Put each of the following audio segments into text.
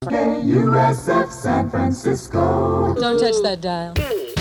KUSF San Francisco. Don't touch that dial.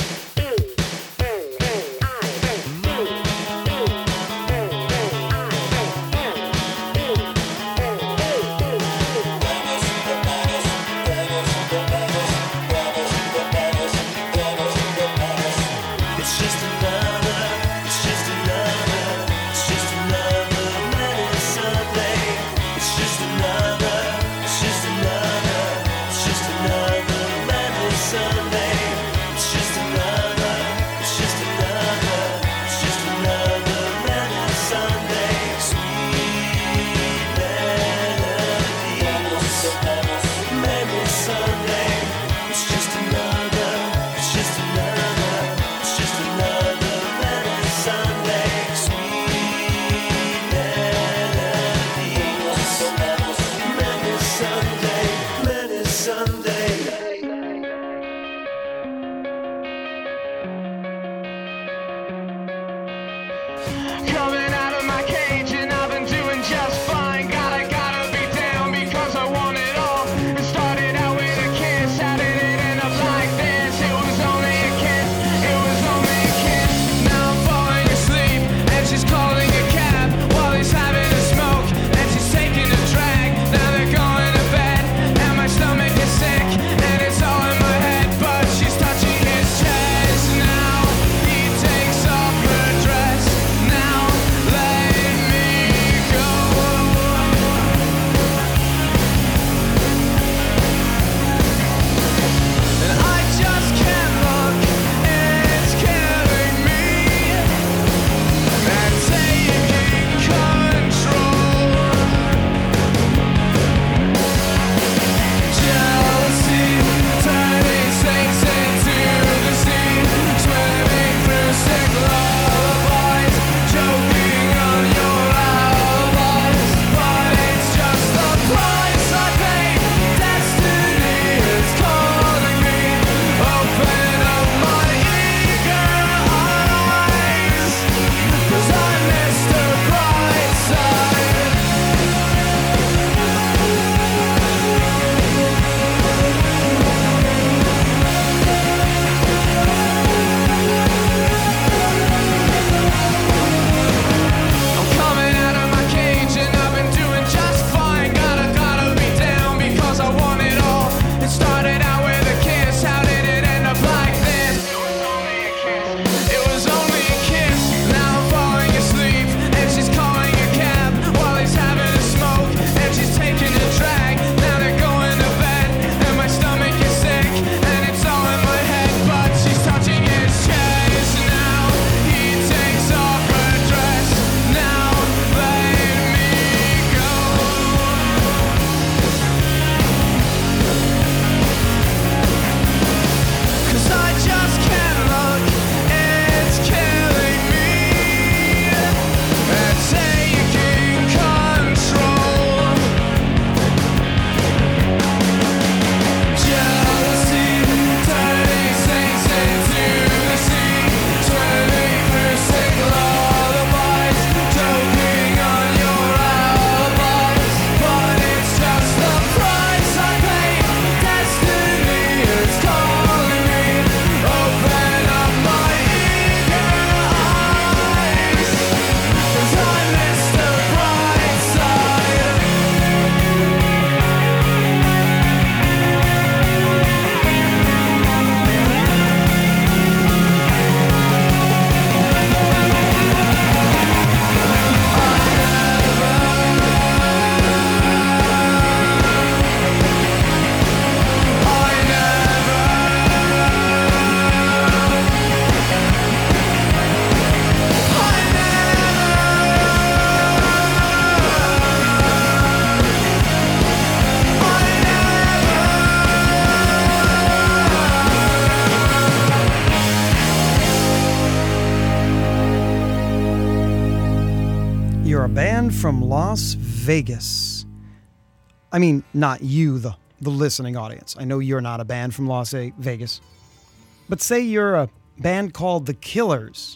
From Las Vegas. I mean, not you, the listening audience. I know you're not a band from Las Vegas. But say you're a band called The Killers.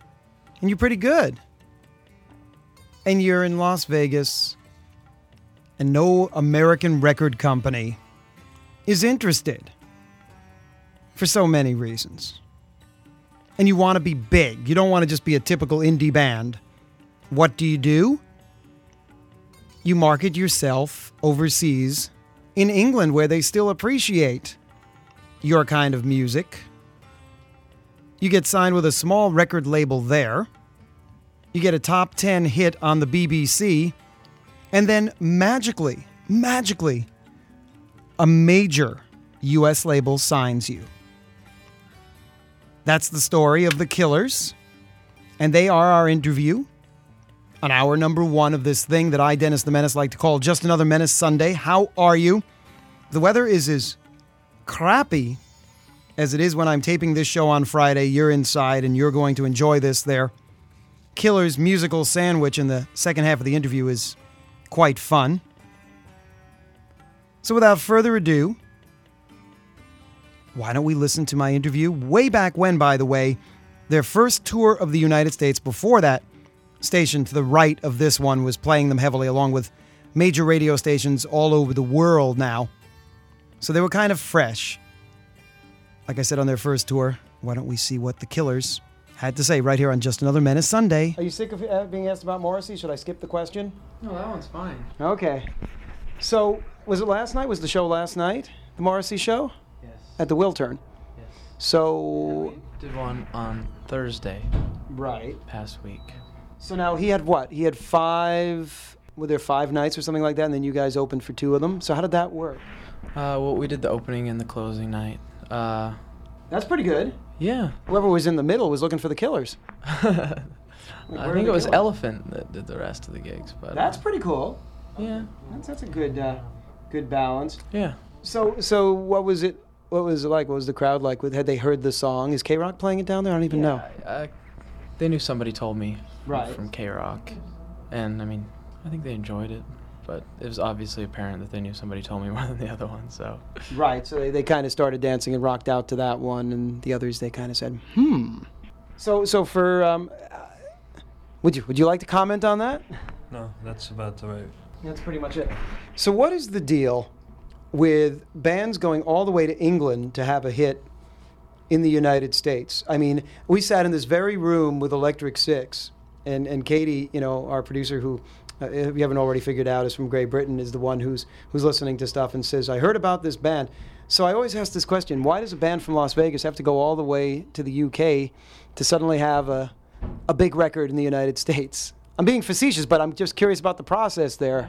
And you're pretty good. And you're in Las Vegas. and no American record company is interested for so many reasons. And you want to be big. You don't want to just be a typical indie band. What do? You market yourself overseas in England, where they still appreciate your kind of music. You get signed with a small record label there. You get a top 10 hit on the BBC. And then magically, a major US label signs you. That's the story of the Killers. And they are our interview on hour number 1 of this thing that I, Dennis the Menace, like to call Just Another Menace Sunday. How are you? The weather is as crappy as it is when I'm taping this show on Friday. You're inside and you're going to enjoy this there. Killers musical sandwich in the second half of the interview is quite fun. So without further ado, why don't we listen to my interview way back when, by the way, their first tour of the United States. Before that, station to the right of this one was playing them heavily, along with major radio stations all over the world now. So they were kind of fresh. Like I said, on their first tour. Why don't we see what the Killers had to say right here on Just Another Menace Sunday. Are you sick of being asked about Morrissey? Should I skip the question? No, that one's fine. Okay. So, was it last night? Was the show last night? The Morrissey show? Yes. At the Wiltern? Yes. So... We did one on Thursday. Right. Past week. So now he had what? He had 5... Were there 5 nights or something like that? And then you guys opened for 2 of them? So how did that work? Well, we did the opening and the closing night. That's pretty good. Yeah. Whoever was in the middle was looking for the Killers. I think it was Elephant that did the rest of the gigs, but that's pretty cool. Yeah. That's a good good balance. Yeah. So what was it? What was it like? What was the crowd like? Had they heard the song? Is K-Rock playing it down there? I don't even know. They knew somebody told me right. From K-Rock, and I mean, I think they enjoyed it. But it was obviously apparent that they knew somebody told me more than the other one, so. Right, so they kind of started dancing and rocked out to that one, and the others, they kind of said, So for, would you like to comment on that? No, that's about the right. That's pretty much it. So what is the deal with bands going all the way to England to have a hit in the United States? I mean, we sat in this very room with Electric Six, and Katie, you know, our producer who... if you haven't already figured out, is from Great Britain, is the one who's listening to stuff and says, I heard about this band. So I always ask this question, why does a band from Las Vegas have to go all the way to the UK to suddenly have a big record in the United States? I'm being facetious, but I'm just curious about the process there.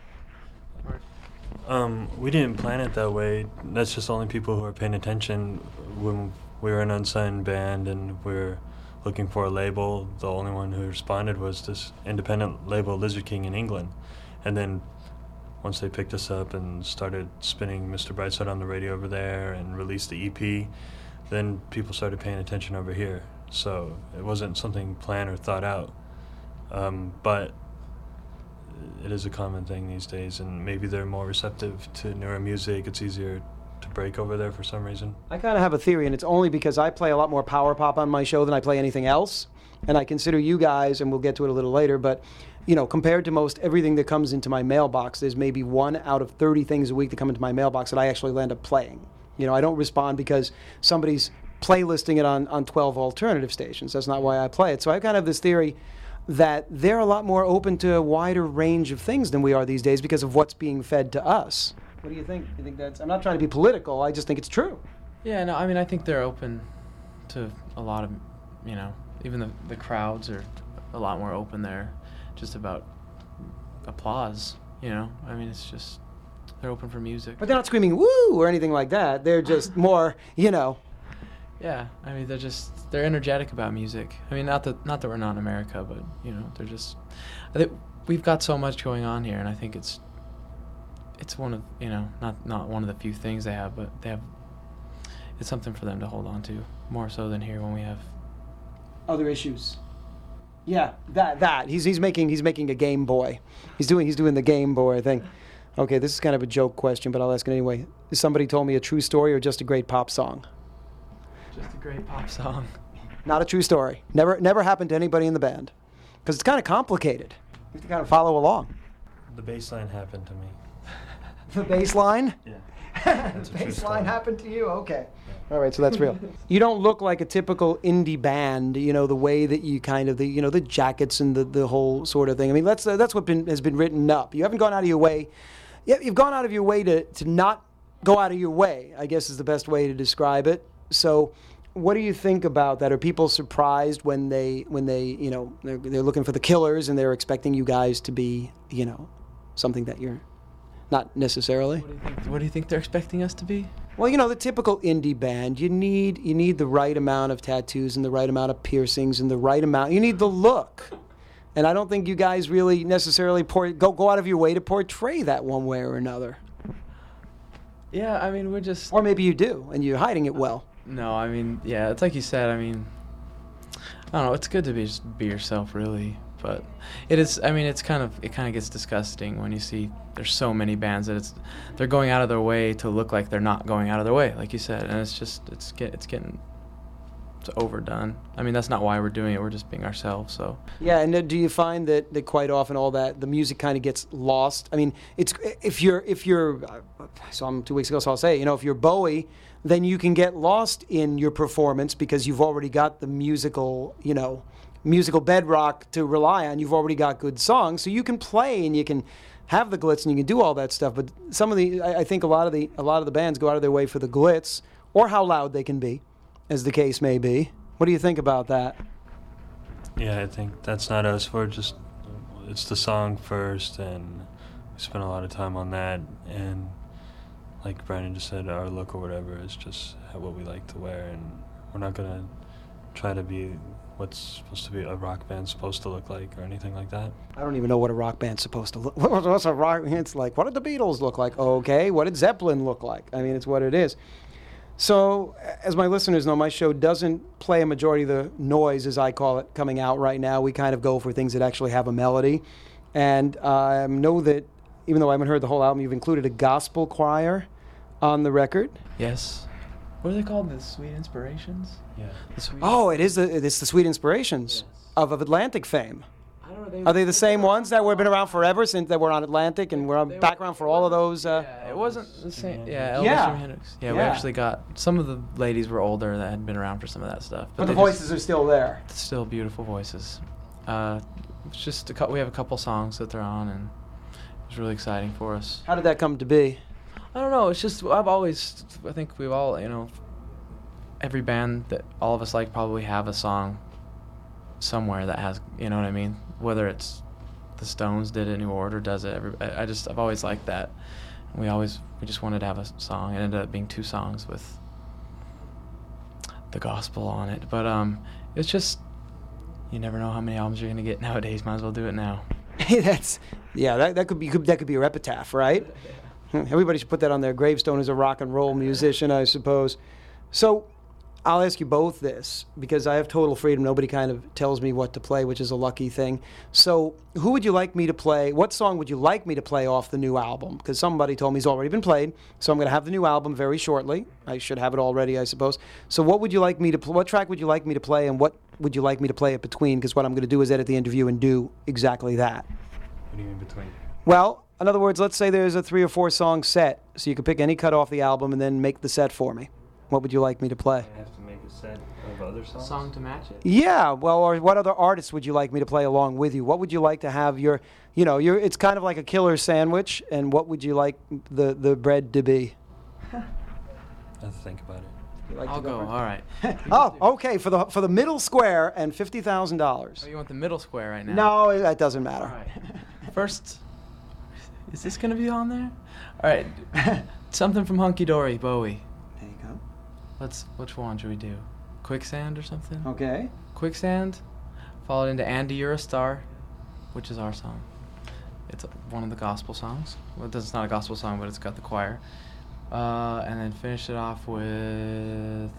We didn't plan it that way. That's just only people who are paying attention. When we were an unsigned band and we're looking for a label, the only one who responded was this independent label, Lizard King in England. And then once they picked us up and started spinning Mr. Brightside on the radio over there and released the EP, then people started paying attention over here. So it wasn't something planned or thought out. But it is a common thing these days, and maybe they're more receptive to newer music. It's easier to break over there for some reason. I kind of have a theory, and it's only because I play a lot more power pop on my show than I play anything else. And I consider you guys, and we'll get to it a little later, but, you know, compared to most everything that comes into my mailbox, there's maybe 1 out of 30 things a week that come into my mailbox that I actually land up playing. You know, I don't respond because somebody's playlisting it on 12 alternative stations. That's not why I play it. So I kind of have this theory that they're a lot more open to a wider range of things than we are these days because of what's being fed to us. What do you think? You think that's... I'm not trying to be political. I just think it's true. Yeah, no, I mean, I think they're open to a lot of, you know, even the crowds are a lot more open there, just about applause, you know? I mean, it's just, they're open for music. But they're not screaming, woo, or anything like that. They're just more, you know... Yeah, I mean, they're energetic about music. I mean, not that we're not in America, but, you know, they're just... We've got so much going on here, and I think it's one of, you know, not one of the few things they have, but it's something for them to hold on to, more so than here when we have other issues. Yeah, that he's making a Game Boy. He's doing the Game Boy thing. Okay, this is kind of a joke question, but I'll ask it anyway. Has somebody told me a true story or just a great pop song? Just a great pop song. Not a true story. Never happened to anybody in the band, because it's kind of complicated. You have to kind of follow along. The bass line happened to me. The bass line? Yeah. The a true bass line story. happened to you? Okay. All right, so that's real. You don't look like a typical indie band, you know, the way that you kind of, the jackets and the whole sort of thing. I mean, that's what has been written up. You haven't gone out of your way. You've gone out of your way to not go out of your way, I guess is the best way to describe it. So what do you think about that? Are people surprised when they they're looking for the Killers and they're expecting you guys to be, something that you're not necessarily? What do you think they're expecting us to be? Well, the typical indie band, you need the right amount of tattoos and the right amount of piercings and the right amount. You need the look. And I don't think you guys really necessarily go out of your way to portray that one way or another. Yeah, I mean, we're just... Or maybe you do, and you're hiding it well. No, I mean, yeah, it's like you said, I mean, I don't know, it's good to just be yourself, really. But it is, I mean, it kind of gets disgusting when you see there's so many bands that they're going out of their way to look like they're not going out of their way, like you said, and it's getting overdone. I mean, that's not why we're doing it. We're just being ourselves. So yeah, and do you find that quite often all that the music kind of gets lost? I mean, it's if you're so I'm 2 weeks ago, so I'll say, if you're Bowie, then you can get lost in your performance because you've already got the musical bedrock to rely on. You've already got good songs, so you can play and you can have the glitz and you can do all that stuff. But I think a lot of the bands go out of their way for the glitz or how loud they can be, as the case may be. What do you think about that? Yeah, I think that's not us. It's the song first, and we spend a lot of time on that. And like Brandon just said, our look or whatever is just what we like to wear, and we're not gonna try to be what's supposed to be a rock band supposed to look like or anything like that. I don't even know what a rock band's supposed to look. What's a rock? It's like, what did the Beatles look like? Okay, what did Zeppelin look like? I mean, it's what it is. So, as my listeners know, my show doesn't play a majority of the noise, as I call it, coming out right now. We kind of go for things that actually have a melody. And I know that, even though I haven't heard the whole album, you've included a gospel choir on the record. yes. What are they called? The Sweet Inspirations? Yeah. The Sweet... Oh, it's the Sweet Inspirations Yes. of Atlantic fame. I don't know, Are they the same ones that have been around forever since they were on Atlantic and were on background for all of those? Yeah, it wasn't the same. Yeah, Elvis Yeah. Jimi Hendrix. Yeah, we Yeah. actually got some of the ladies were older that had been around for some of that stuff. But the they voices are still there. still beautiful voices. It's just we have a couple songs that they're on, and it was really exciting for us. How did that come to be? I don't know. It's just I think we've all, every band that all of us like probably have a song somewhere that has, you know what I mean? Whether it's the Stones did it, New Order does it. I've always liked that. We just wanted to have a song. It ended up being 2 songs with the gospel on it. But it's just, you never know how many albums you're gonna get nowadays. Might as well do it now. That could be a epitaph, right? Everybody should put that on their gravestone as a rock and roll musician, I suppose. So I'll ask you both this, because I have total freedom. Nobody kind of tells me what to play, which is a lucky thing. So who would you like me to play? What song would you like me to play off the new album? Because somebody told me it's already been played, so I'm going to have the new album very shortly. I should have it already, I suppose. So what would you like me to what track would you like me to play, and what would you like me to play it between? Because what I'm going to do is edit the interview and do exactly that. What do you mean between? Well, in other words, let's say there's a 3 or 4 song set, so you could pick any cut off the album and then make the set for me. What would you like me to play? I have to make a set of other songs? Song to match it. Yeah, well, or what other artists would you like me to play along with you? What would you like to have it's kind of like a killer sandwich, and what would you like the bread to be? I have to think about it. You like I'll to go. first? All right. Oh, okay, for the middle square and $50,000. Oh, you want the middle square right now? No, that doesn't matter. All right. First, is this gonna be on there? All right. Something from Hunky Dory, Bowie. There you go. Which one should we do? Quicksand or something? Okay. Quicksand, followed into Andy, You're a Star, which is our song. It's one of the gospel songs. Well, it's not a gospel song, but it's got the choir. And then finish it off with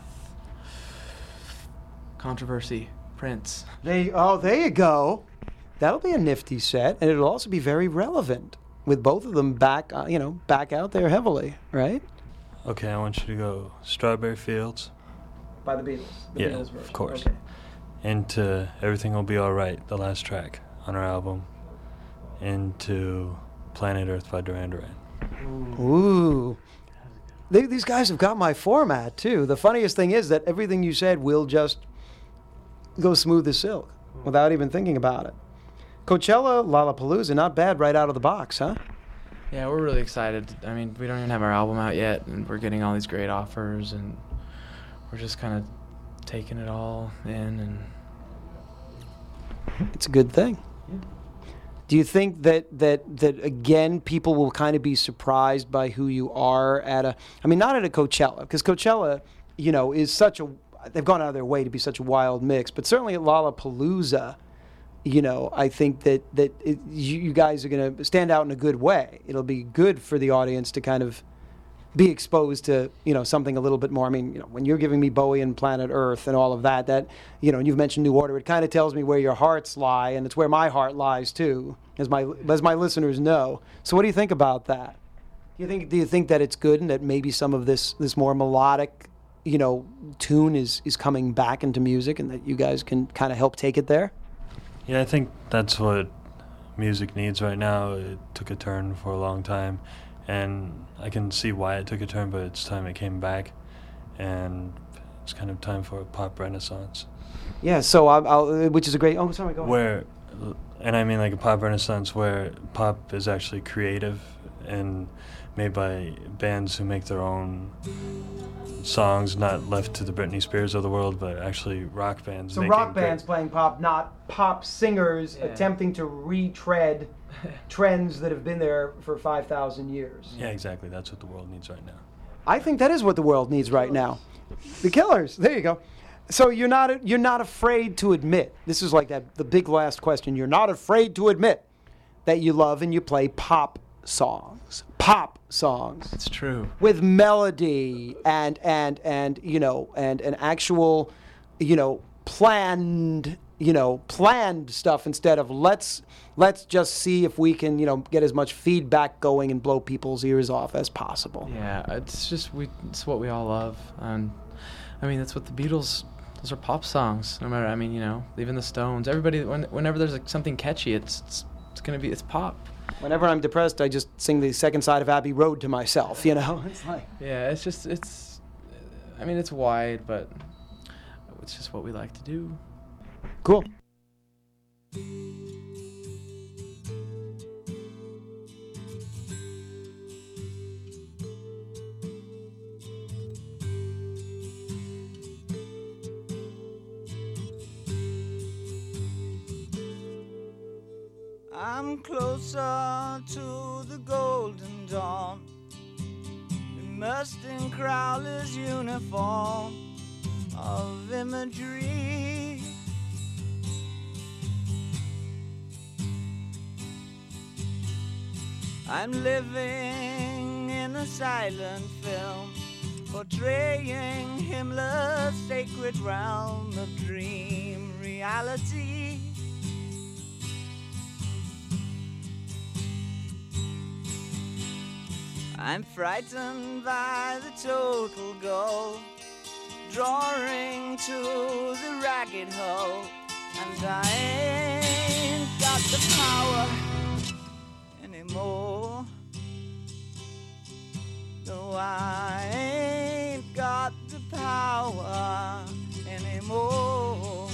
Controversy, Prince. There you go. That'll be a nifty set, and it'll also be very relevant with both of them back out there heavily, right? Okay, I want you to go Strawberry Fields. By the Beatles. Yeah, of course. Into Everything Will Be Alright, the last track on our album. Into Planet Earth by Duran Duran. Ooh. These guys have got my format, too. The funniest thing is that everything you said will just go smooth as silk without even thinking about it. Coachella, Lollapalooza, not bad right out of the box, huh? Yeah, we're really excited. I mean, we don't even have our album out yet, and we're getting all these great offers, and we're just kind of taking it all in. And it's a good thing. Yeah. Do you think that again, people will kind of be surprised by who you are at not at a Coachella, because Coachella, is such they've gone out of their way to be such a wild mix, but certainly at Lollapalooza, I think that you guys are going to stand out in a good way. It'll be good for the audience to kind of be exposed to, something a little bit more. I mean, when you're giving me Bowie and Planet Earth and all of that, and you've mentioned New Order, it kind of tells me where your hearts lie, and it's where my heart lies too, as my listeners know. So what do you think about that? Do you think that it's good and that maybe some of this more melodic, tune is coming back into music, and that you guys can kind of help take it there? Yeah, I think that's what music needs right now. It took a turn for a long time, and I can see why it took a turn, but it's time it came back, and it's kind of time for a pop renaissance. Yeah, so I'll which is a great... Oh, sorry, go ahead. And I mean like a pop renaissance where pop is actually creative and made by bands who make their own songs, not left to the Britney Spears of the world, but actually rock bands. So rock bands playing pop, not pop singers attempting to retread trends that have been there for 5,000 years. Yeah, exactly. That's what the world needs right now. I think that is what the world needs right now. The Killers. There you go. So you're not afraid to admit, this is like the big last question, you're not afraid to admit that you love and you play pop songs. Pop songs. It's true. With melody and an actual, planned stuff instead of let's just see if we can, get as much feedback going and blow people's ears off as possible. Yeah, it's what we all love. And I mean, that's what the Beatles, those are pop songs. No matter, even the Stones, everybody, whenever there's something catchy, it's pop. Whenever I'm depressed, I just sing the second side of Abbey Road to myself, It's like... Yeah, it's wide, but it's just what we like to do. Cool. I'm closer to the golden dawn, immersed in Crowley's uniform of imagery. I'm living in a silent film, portraying Himmler's sacred realm of dream reality. I'm frightened by the total goal, drawing to the ragged hole, and I ain't got the power anymore. No, I ain't got the power anymore.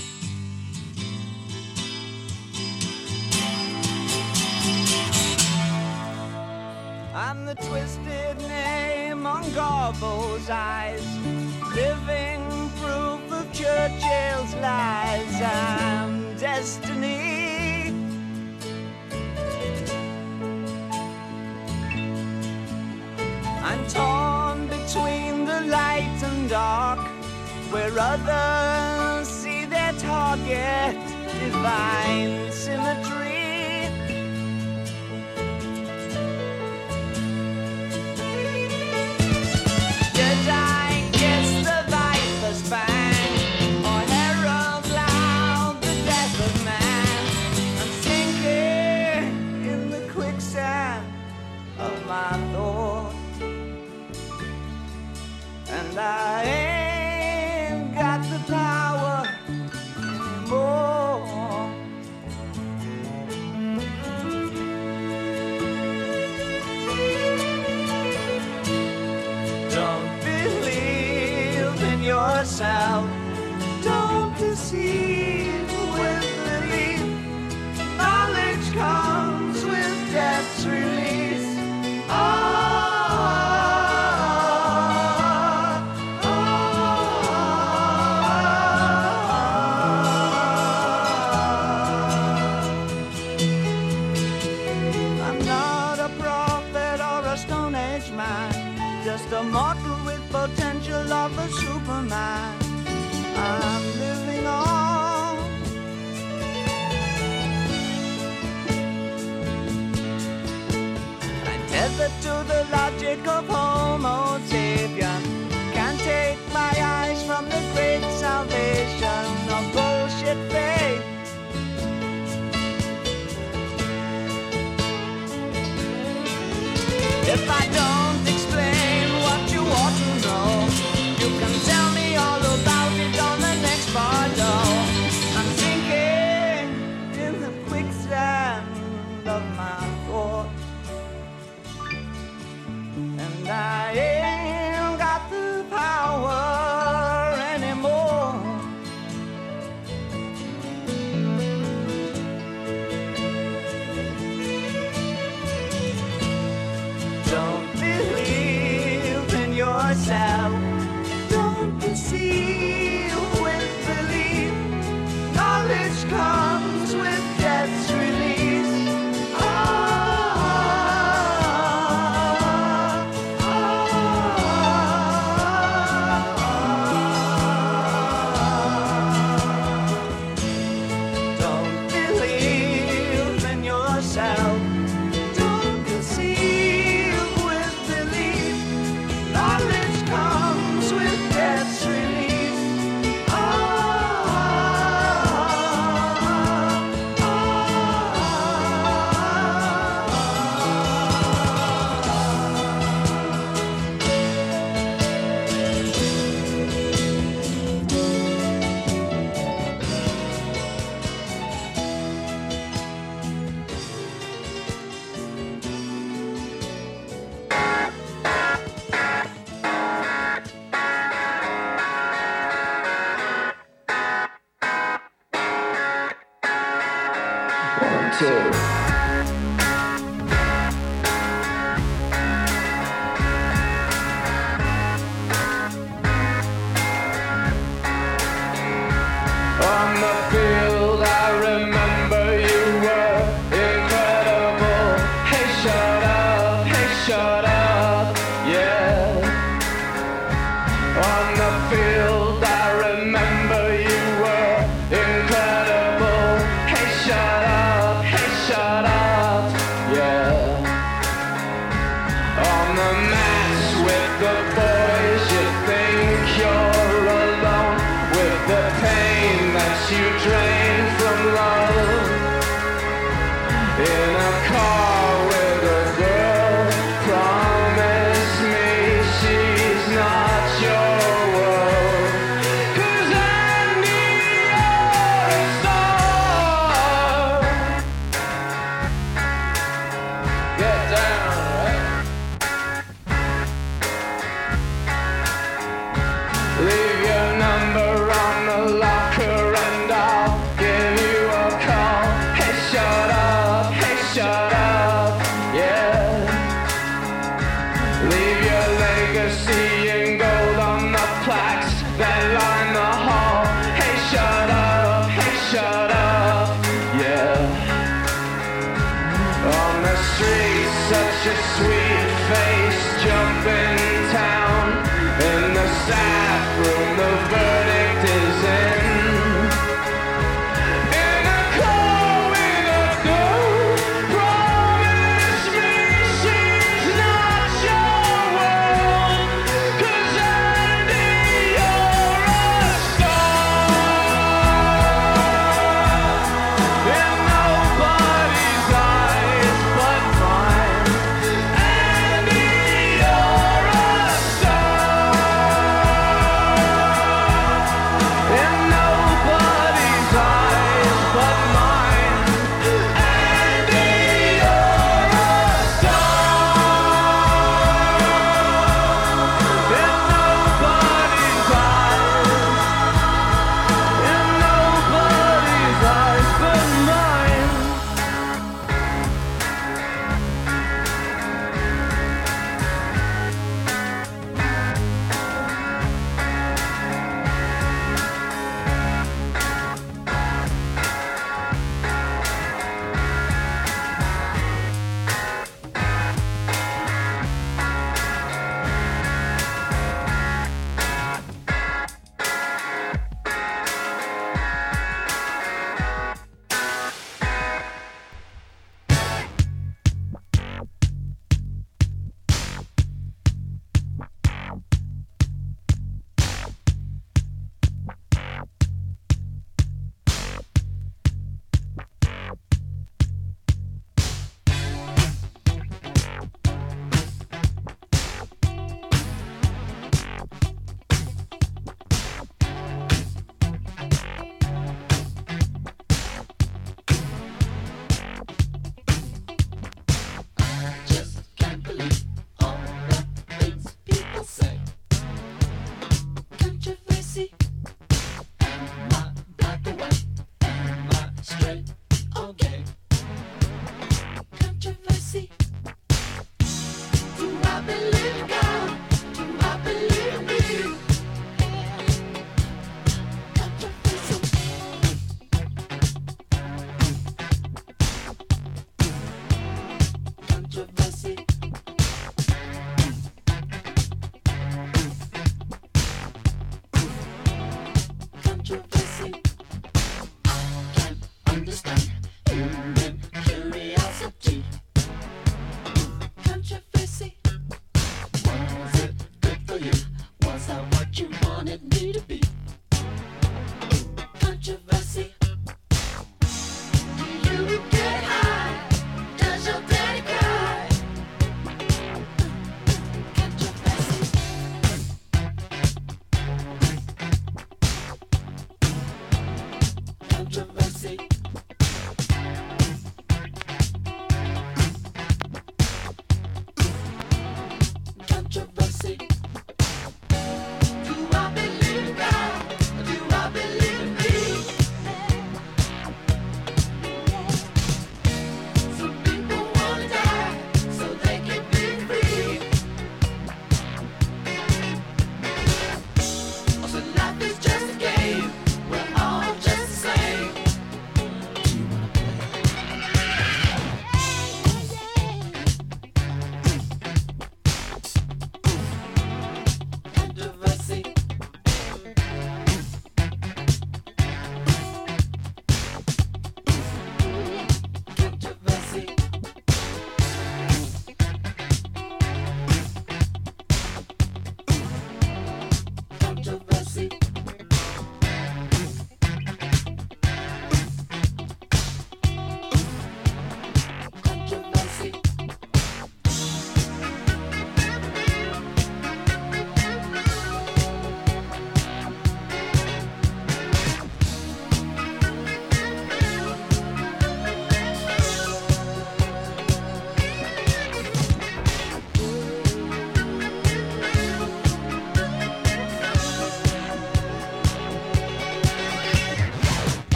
I'm the twisted name on Garbo's eyes, living proof of Churchill's lies. I'm destiny. I'm torn between the light and dark, where others see their target, divine symmetry. I ain't got the power anymore. Don't believe in yourself. Don't deceive with belief. Knowledge comes with death's release. I'm not a prophet or a Stone Age man, just a mortal with potential of a Superman. I'm living on. I'm tethered to the logic of Homo sapien. Can't take my eyes from the great salvation of bullshit faith. If I don't explain what you ought to know, you can tell me all about it on the next barlow. I'm sinking in the quicksand of my thoughts, and I ain't got the power anymore. Don't believe in yourself. Don't deceive with belief. Knowledge comes with death's release. Don't believe in yourself. Don't deceive with belief. Knowledge comes with death's release. On the field, I remember you were incredible. Hey, shut up, yeah. On the field, I remember you were incredible. Hey, shut up, yeah. On the mats with the boys, you think you're alone with the pain that you drain from love. In a car with a girl, promise me she's not your world. 'Cause I need a star. Get down, right? Leave your number on the locker and I'll give you a call. Hey, shut up, yeah. Leave your legacy in gold on the plaques that line the hall. Hey, shut up, yeah. On the street, such a sweet face, jump in town. In the staff room,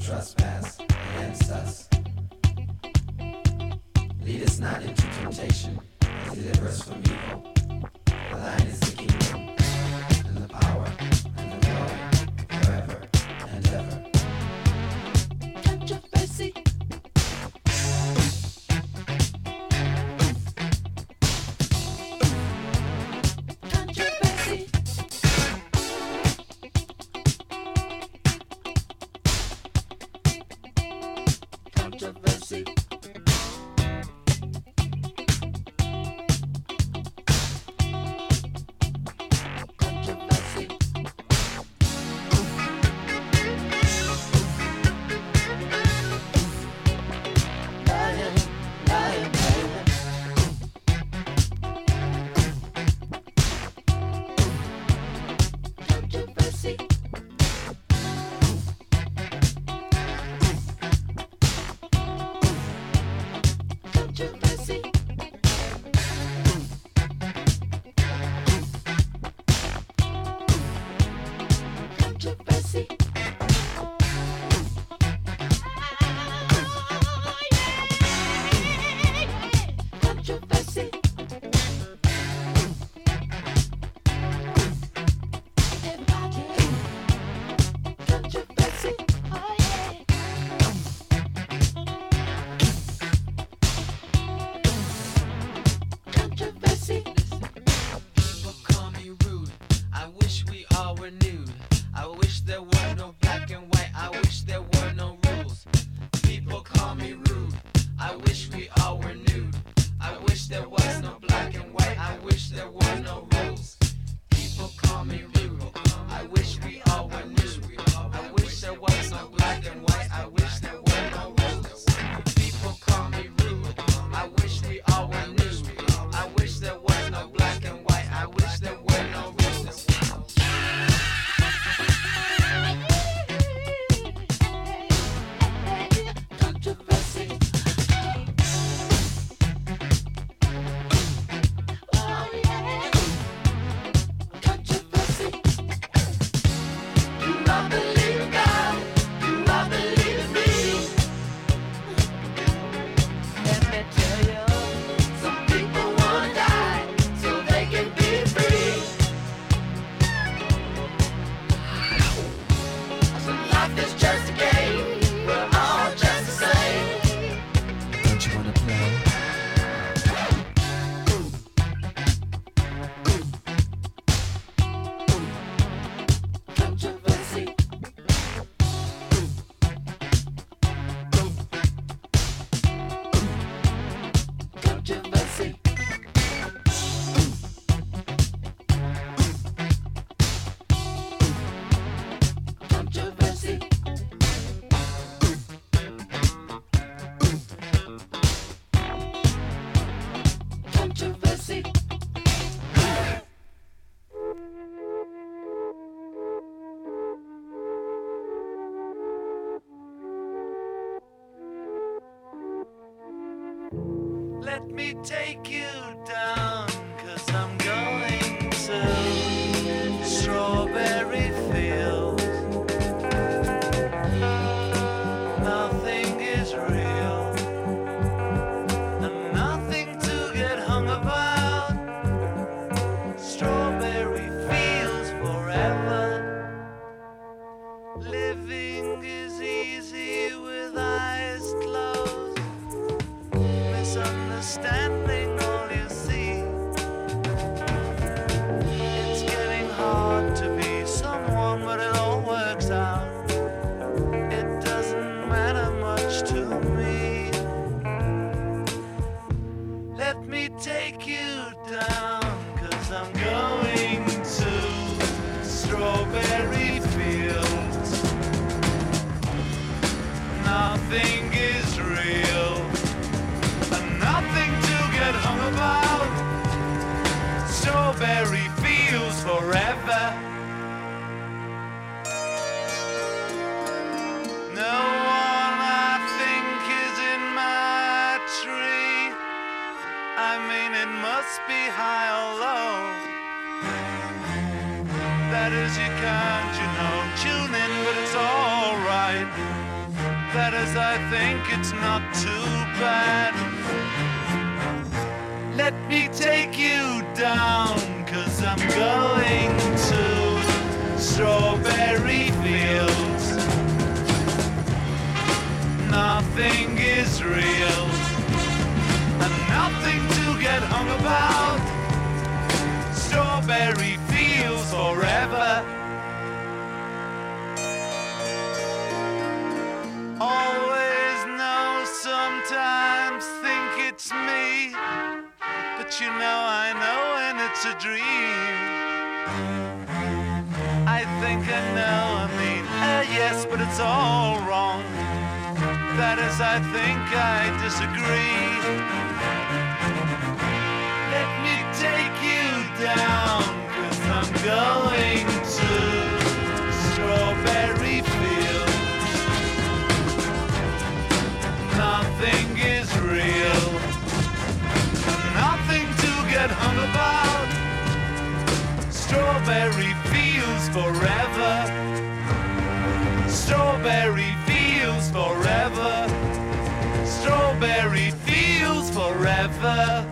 trespass against us. Lead us not into temptation, but deliver us from evil. For thine is the kingdom, and the power, and the glory, forever and ever. Controversy. Controversy. Controversy. Controversy. Lion, lion, lion. Controversy. Controversy. Controversy. Controversy. Controversy. Oh yeah. Controversy. People call me rude. I wish we all were nude. I wish there were no black and white. I wish there were no rules. People call me rude. I wish we all were nude. I wish there was no black and white. I wish there were no rules. People call me rude. I wish we all were nude. I wish there was no black and white. I wish there were no rules. People call me rude. I wish we all were nude. I wish there was no black and white. I wish there were no rules. Controversy. Oh yeah. Controversy. Do I believe in God? Do I believe in me? Let me tell you, some people wanna die so they can be free. So life is just a game. We're all just the same. Don't you wanna play? Controversy. Controversy. Controversy. Controversy. Let me take you down, 'cause I'm going to strawberry fields. Nothing is real, and nothing to get hung about. Strawberry fields forever. Living is easy with eyes closed. Misunderstanding all you see. It's getting hard to be someone, but it all works out. It doesn't matter much to me. Let me take you down, 'cause I'm going to strawberry fields. Nothing is real, and nothing to get hung about. Strawberry fields forever. No one I think is in my tree. I mean, it must be high or low. That is, you can't, tune in, but it's alright. That is, I think it's not too bad. Let me take you down, 'cause I'm going to strawberry fields. Nothing is real, and nothing to get hung about. Strawberry fields forever. Always know, sometimes think it's me, but you know I know when it's a dream. I think I know, I mean, yes, but it's all wrong. That is, I think I disagree. Let me take you down, 'cause I'm going to strawberry fields. Nothing is real, nothing to get hung about. Strawberry fields forever. Strawberry fields forever. Strawberry fields forever.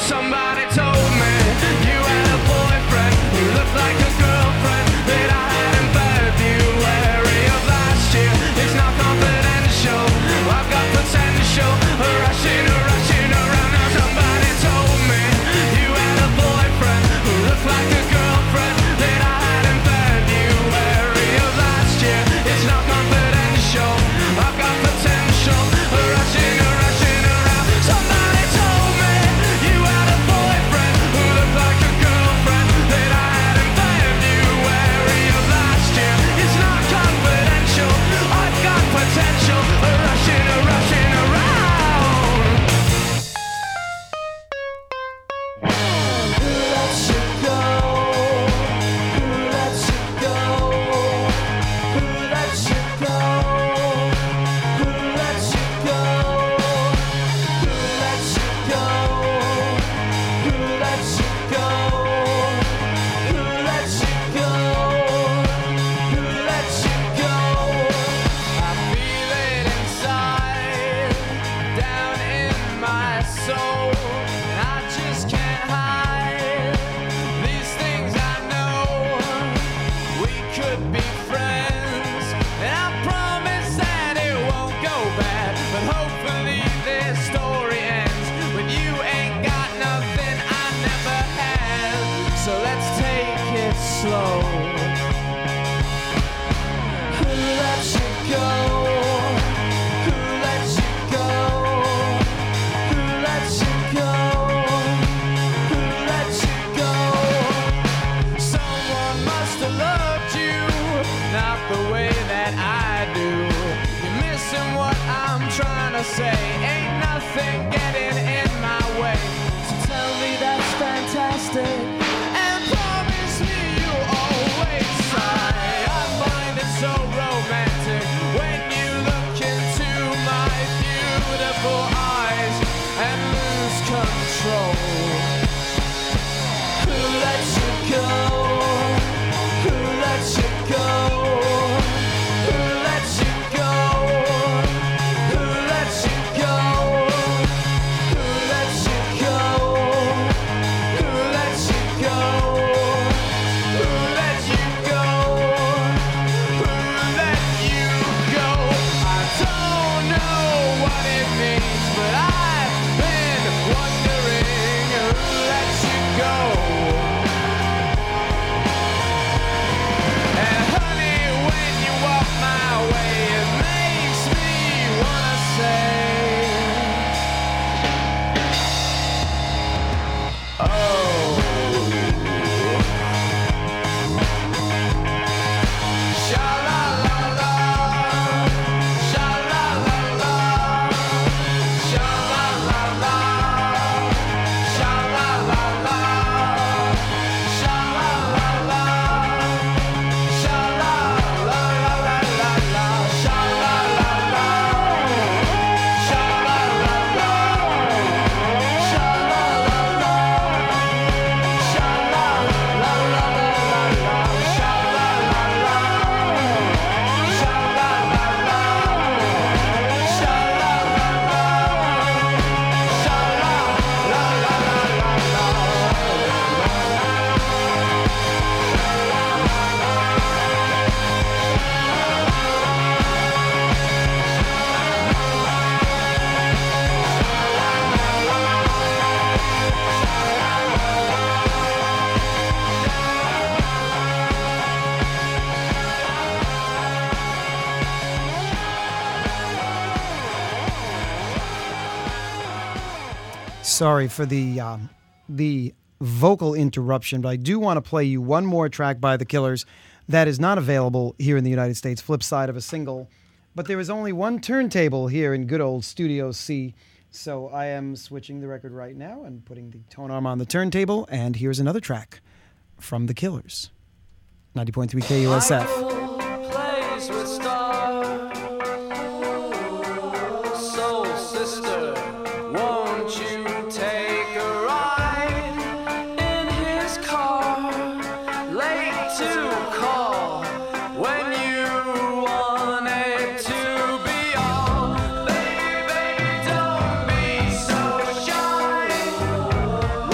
Somebody told me you had a boyfriend who looked like a girlfriend that I had in February of last year. It's not confidential, I've got potential, rushing around. Now somebody told me you had a boyfriend who looked like a girlfriend that I had in February of last year. It's not confidential, I've got potential, rushing around. Somebody told me you had a boyfriend who looked like a girlfriend that I had in February of last year. It's not confidential, I've got potential, rushing around. Who lets you go? Who lets you go? Who lets you go? Who lets you go? Who lets you go? Who lets you go? Who lets you go? Who lets you go? I feel it inside, down in my soul, and I just can't hide these things. I know we could be friends, and I promise that it won't go bad. But hopefully this story ends when you ain't got nothing I never had. So let's take it slow. Who lets you go? Who lets you go? Who lets you go? Who lets you go? Someone must have loved you, not the way that I do. You're missing what I'm trying to say. Ain't nothing getting in my way. So tell me that's fantastic, and promise me you'll always sigh. I find it so romantic when you look into my beautiful eyes and lose control. Who lets you go? Who lets you go? Who lets you go? Who lets you go? Who lets you go? Who lets you go? Who let you go? Who let you go? I don't know what it means, but I've been wondering who lets you go. And honey, when you walk my way, it makes me wanna say, sha-la-la-la, sha-la-la-la, sha-la-la-la, sha-la-la-la, sha-la-la-la, sha-la-la-la-la-la, Sorry for the vocal interruption, but I do want to play you one more track by The Killers that is not available here in the United States, flip side of a single. But there is only one turntable here in good old Studio C, so I am switching the record right now and putting the tone arm on the turntable, and here's another track from The Killers. 90.3 KUSF. Plays with stars. Soul sister, won't you take a ride in his car? Late to call when you want it to be all. Baby, don't be so shy.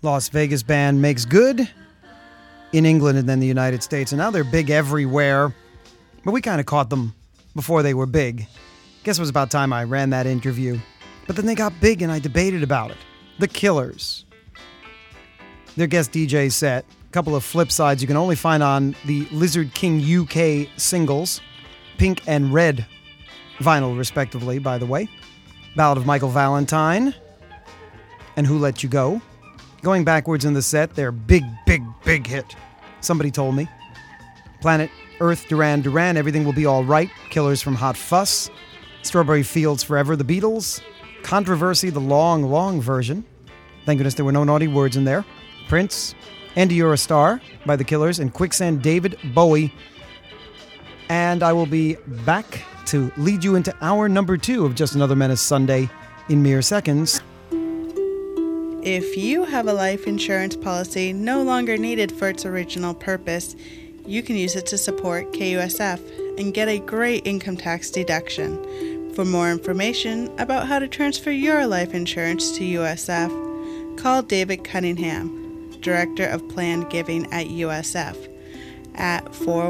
Las Vegas band makes good in England and then the United States, and now they're big everywhere. But we kind of caught them before they were big. Guess it was about time I ran that interview. But then they got big and I debated about it. The Killers. Their guest DJ set, a couple of flip sides you can only find on the Lizard King UK singles, pink and red vinyl respectively, by the way. Ballad of Michael Valentine and Who Let You Go. Going backwards in the set, their big hit, Somebody Told Me. Planet Earth, Duran Duran, Everything Will Be All Right, Killers from Hot Fuss. Strawberry Fields Forever, The Beatles. Controversy, the long version. Thank goodness there were no naughty words in there. Prince, And You're a Star by The Killers, and Quicksand, David Bowie. And I will be back to lead you into hour number 2 of Just Another Menace Sunday in mere seconds. If you have a life insurance policy no longer needed for its original purpose, you can use it to support KUSF and get a great income tax deduction. For more information about how to transfer your life insurance to USF, call David Cunningham, Director of Planned Giving at USF, at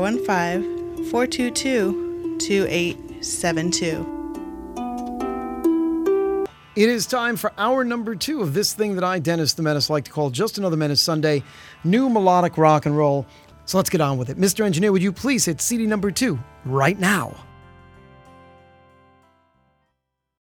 415-422-2872. It is time for hour number 2 of this thing that I, Dennis the Menace, like to call Just Another Menace Sunday, new melodic rock and roll. So let's get on with it. Mr. Engineer, would you please hit CD number 2 right now?